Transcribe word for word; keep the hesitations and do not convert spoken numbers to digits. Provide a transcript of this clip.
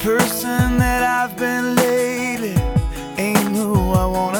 person that I've been lately ain't who I want